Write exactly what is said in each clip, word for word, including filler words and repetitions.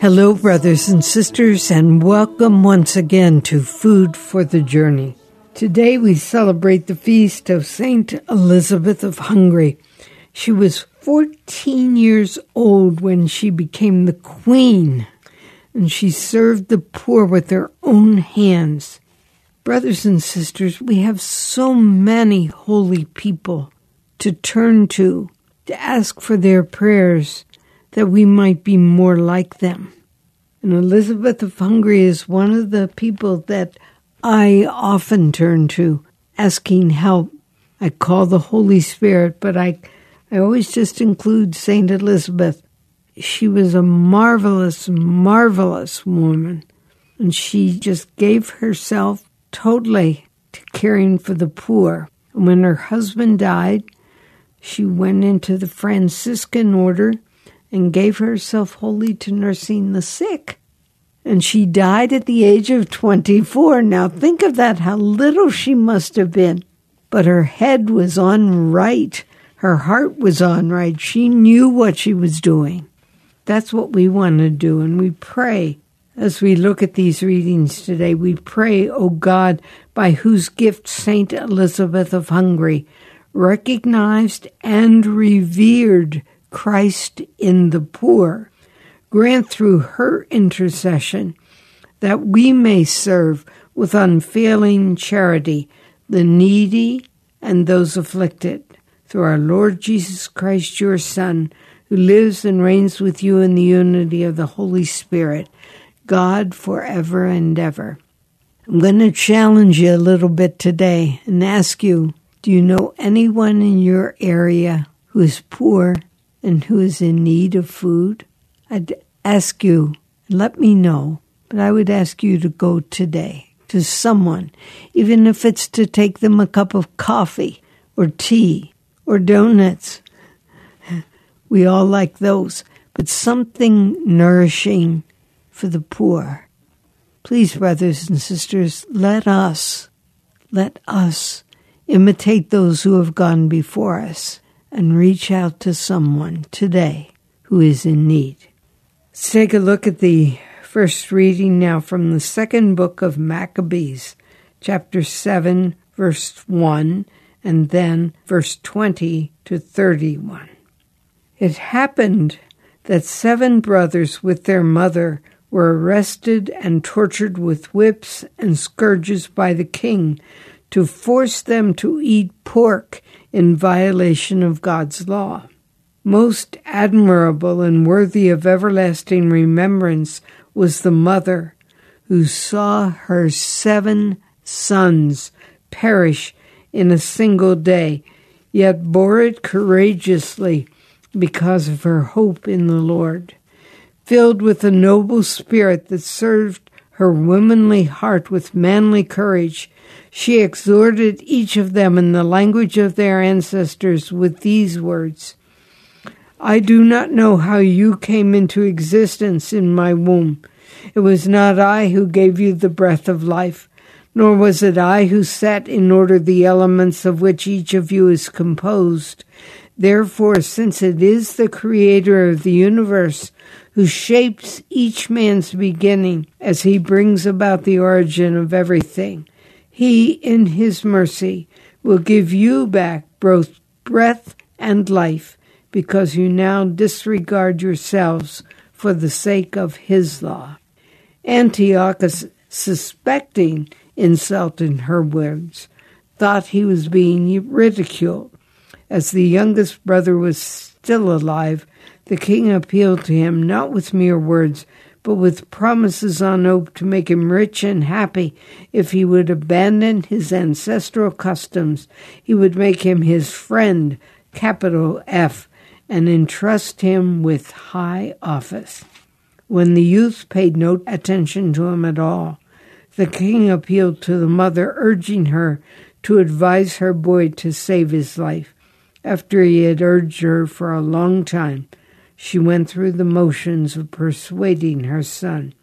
Hello, brothers and sisters, and welcome once again to Food for the Journey. Today we celebrate the feast of Saint Elizabeth of Hungary. She was fourteen years old when she became the queen, and she served the poor with her own hands. Brothers and sisters, we have so many holy people to turn to, to ask for their prayers, that we might be more like them. And Elizabeth of Hungary is one of the people that I often turn to, asking help. I call the Holy Spirit, but I, I always just include Saint Elizabeth. She was a marvelous, marvelous woman, and she just gave herself totally to caring for the poor. And when her husband died, she went into the Franciscan order and gave herself wholly to nursing the sick. And she died at the age of twenty-four. Now think of that, how little she must have been. But her head was on right. Her heart was on right. She knew what she was doing. That's what we want to do. And we pray as we look at these readings today. We pray, O God, by whose gift Saint Elizabeth of Hungary recognized and revered Christ in the poor, grant through her intercession that we may serve with unfailing charity the needy and those afflicted. Through our Lord Jesus Christ, your Son, who lives and reigns with you in the unity of the Holy Spirit, God forever and ever. I'm going to challenge you a little bit today and ask you, do you know anyone in your area who is poor and who is in need of food? I'd ask you, let me know, but I would ask you to go today to someone, even if it's to take them a cup of coffee or tea or donuts. We all like those, but something nourishing for the poor. Please, brothers and sisters, let us, let us imitate those who have gone before us and reach out to someone today who is in need. Let's take a look at the first reading now from the second book of Maccabees, chapter seven, verse one, and then verse twenty to thirty-one. It happened that seven brothers with their mother were arrested and tortured with whips and scourges by the king to force them to eat pork in violation of God's law. Most admirable and worthy of everlasting remembrance was the mother who saw her seven sons perish in a single day, yet bore it courageously because of her hope in the Lord. Filled with a noble spirit that served her womanly heart with manly courage, she exhorted each of them in the language of their ancestors with these words: I do not know how you came into existence in my womb. It was not I who gave you the breath of life, nor was it I who set in order the elements of which each of you is composed. Therefore, since it is the Creator of the universe who shapes each man's beginning as he brings about the origin of everything, he, in his mercy, will give you back both breath and life, because you now disregard yourselves for the sake of his law. Antiochus, suspecting insult in her words, thought he was being ridiculed. As the youngest brother was still alive, the king appealed to him not with mere words, but with promises on oath to make him rich and happy. If he would abandon his ancestral customs, he would make him his friend, capital F, and entrust him with high office. When the youth paid no attention to him at all, the king appealed to the mother, urging her to advise her boy to save his life. After he had urged her for a long time, she went through the motions of persuading her son.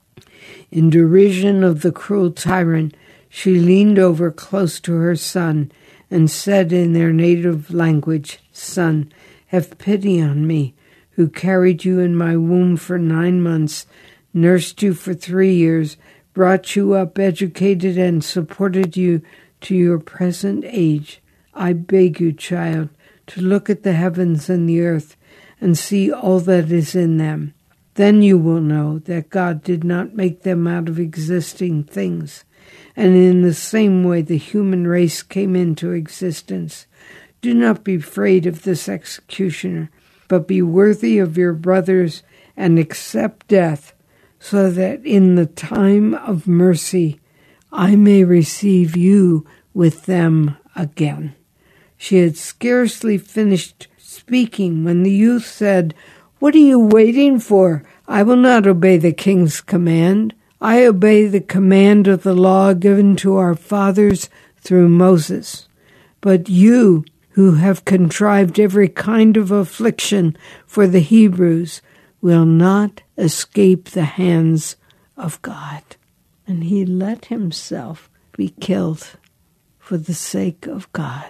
In derision of the cruel tyrant, she leaned over close to her son and said in their native language, Son, have pity on me, who carried you in my womb for nine months, nursed you for three years, brought you up, educated and supported you to your present age, I beg you, child, to look at the heavens and the earth and see all that is in them. Then you will know that God did not make them out of existing things, and in the same way the human race came into existence. Do not be afraid of this executioner, but be worthy of your brothers and accept death, so that in the time of mercy I may receive you with them again. She had scarcely finished speaking when the youth said, What are you waiting for? I will not obey the king's command. I obey the command of the law given to our fathers through Moses. But you, who have contrived every kind of affliction for the Hebrews, will not escape the hands of God. And he let himself be killed for the sake of God.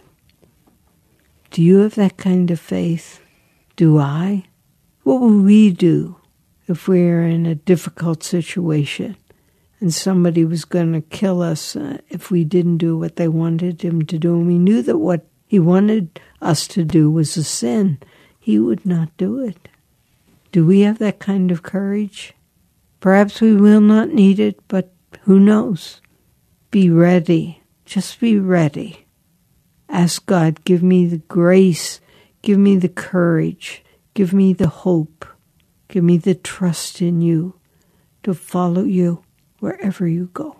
Do you have that kind of faith? Do I? What will we do if we're in a difficult situation and somebody was going to kill us uh, if we didn't do what they wanted him to do, and we knew that what he wanted us to do was a sin? He would not do it. Do we have that kind of courage? Perhaps we will not need it, but who knows? Be ready. Just be ready. Ask God, give me the grace, give me the courage, give me the hope, give me the trust in you to follow you wherever you go.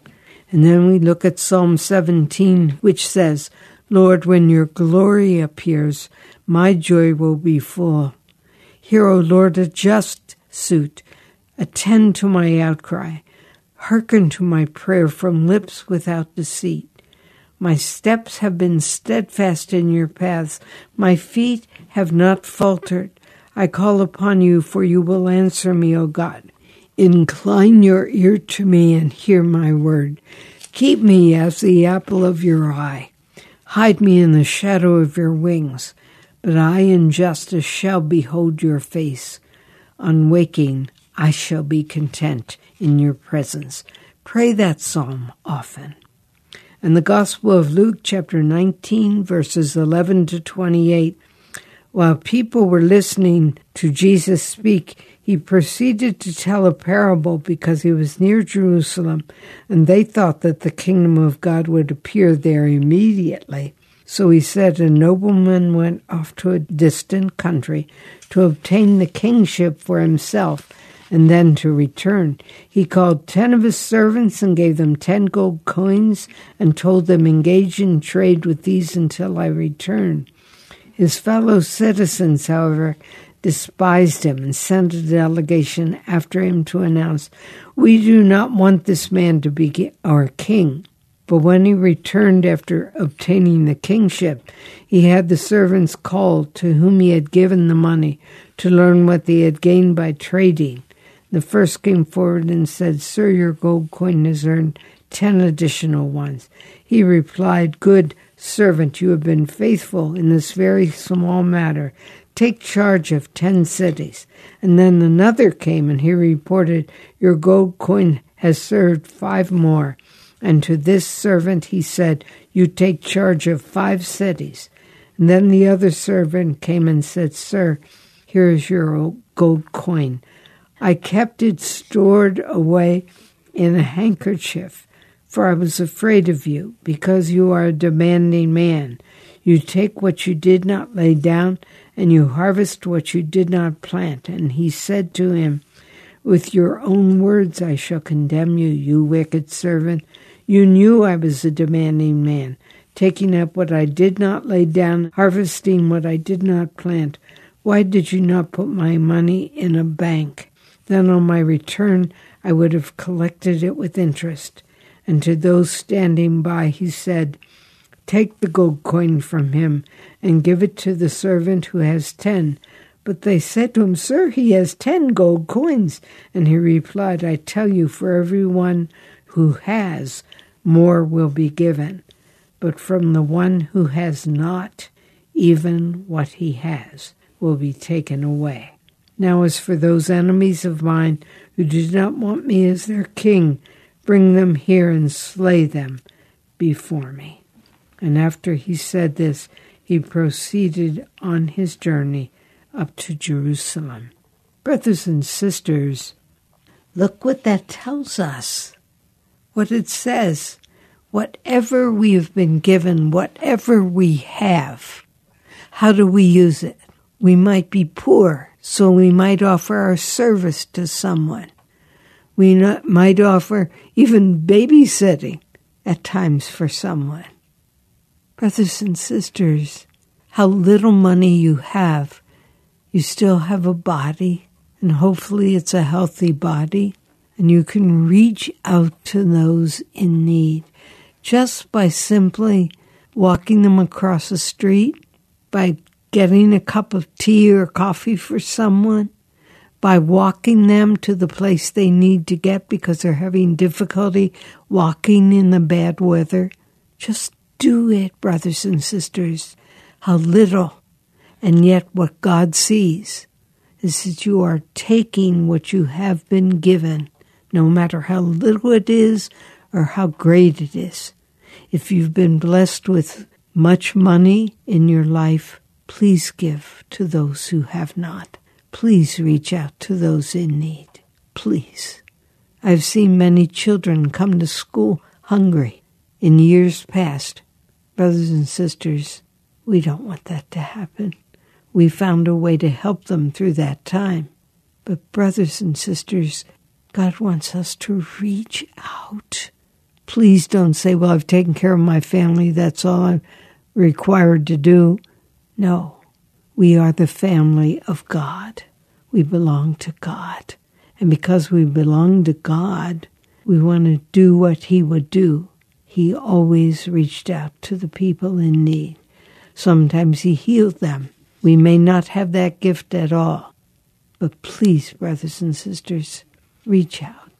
And then we look at Psalm seventeen, which says, Lord, when your glory appears, my joy will be full. Hear, O Lord, a just suit. Attend to my outcry. Hearken to my prayer from lips without deceit. My steps have been steadfast in your paths. My feet have not faltered. I call upon you, for you will answer me, O God. Incline your ear to me and hear my word. Keep me as the apple of your eye. Hide me in the shadow of your wings. But I in justice shall behold your face. On waking, I shall be content in your presence. Pray that psalm often. And the Gospel of Luke, chapter nineteen, verses eleven to twenty-eight. While people were listening to Jesus speak, he proceeded to tell a parable because he was near Jerusalem, and they thought that the kingdom of God would appear there immediately. So he said, a nobleman went off to a distant country to obtain the kingship for himself, and then to return. He called ten of his servants and gave them ten gold coins and told them, engage in trade with these until I return. His fellow citizens, however, despised him and sent a delegation after him to announce, we do not want this man to be our king. But when he returned after obtaining the kingship, he had the servants called to whom he had given the money to learn what they had gained by trading. The first came forward and said, Sir, your gold coin has earned ten additional ones. He replied, Good servant, you have been faithful in this very small matter. Take charge of ten cities. And then another came, and he reported, Your gold coin has served five more. And to this servant he said, You take charge of five cities. And then the other servant came and said, Sir, here is your gold coin. I kept it stored away in a handkerchief, for I was afraid of you, because you are a demanding man. You take what you did not lay down, and you harvest what you did not plant. And he said to him, With your own words I shall condemn you, you wicked servant. You knew I was a demanding man, taking up what I did not lay down, harvesting what I did not plant. Why did you not put my money in a bank? Then on my return I would have collected it with interest. And to those standing by he said, Take the gold coin from him and give it to the servant who has ten. But they said to him, Sir, he has ten gold coins. And he replied, I tell you, for everyone who has, more will be given. But from the one who has not, even what he has will be taken away. Now as for those enemies of mine who do not want me as their king, bring them here and slay them before me." And after he said this, he proceeded on his journey up to Jerusalem. Brothers and sisters, look what that tells us. What it says, whatever we have been given, whatever we have, how do we use it? We might be poor, so we might offer our service to someone. We not, might offer even babysitting at times for someone. Brothers and sisters, how little money you have, you still have a body, and hopefully it's a healthy body, and you can reach out to those in need just by simply walking them across the street, by getting a cup of tea or coffee for someone, by walking them to the place they need to get because they're having difficulty walking in the bad weather. Just do it, brothers and sisters. How little, and yet what God sees is that you are taking what you have been given, no matter how little it is or how great it is. If you've been blessed with much money in your life, please give to those who have not. Please reach out to those in need. Please. I've seen many children come to school hungry in years past. Brothers and sisters, we don't want that to happen. We found a way to help them through that time. But brothers and sisters, God wants us to reach out. Please don't say, well, I've taken care of my family. That's all I'm required to do. No, we are the family of God. We belong to God. And because we belong to God, we want to do what he would do. He always reached out to the people in need. Sometimes he healed them. We may not have that gift at all. But please, brothers and sisters, reach out.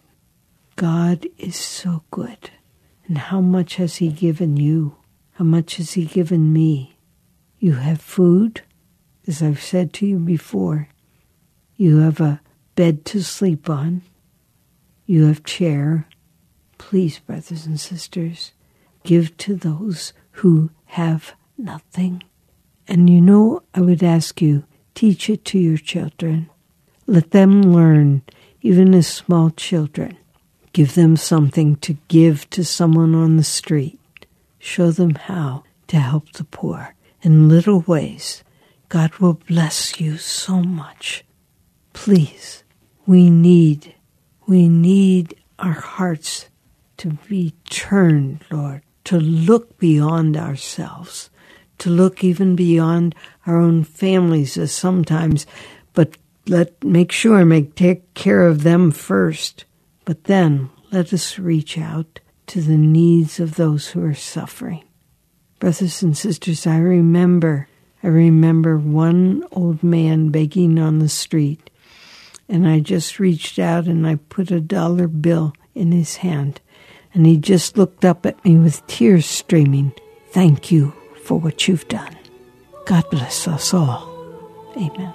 God is so good. And how much has he given you? How much has he given me? You have food, as I've said to you before. You have a bed to sleep on. You have chair. Please, brothers and sisters, give to those who have nothing. And you know, I would ask you, teach it to your children. Let them learn, even as small children. Give them something to give to someone on the street. Show them how to help the poor in little ways. God will bless you so much. Please, we need, we need our hearts to be turned, Lord, to look beyond ourselves, to look even beyond our own families as sometimes, but let make sure make take care of them first. But then let us reach out to the needs of those who are suffering. Brothers and sisters, I remember, I remember one old man begging on the street, and I just reached out and I put a dollar bill in his hand, and he just looked up at me with tears streaming. Thank you for what you've done. God bless us all. Amen.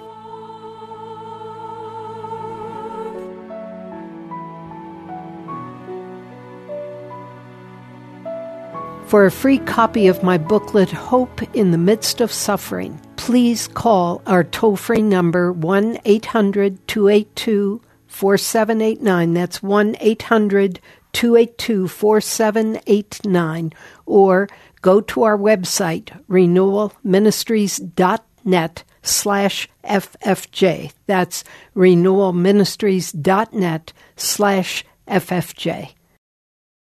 For a free copy of my booklet, Hope in the Midst of Suffering, please call our toll-free number one eight hundred two eight two four seven eight nine. That's one eight hundred two eight two four seven eight nine. Or go to our website, renewal ministries dot net slash F F J. That's renewal ministries dot net slash F F J.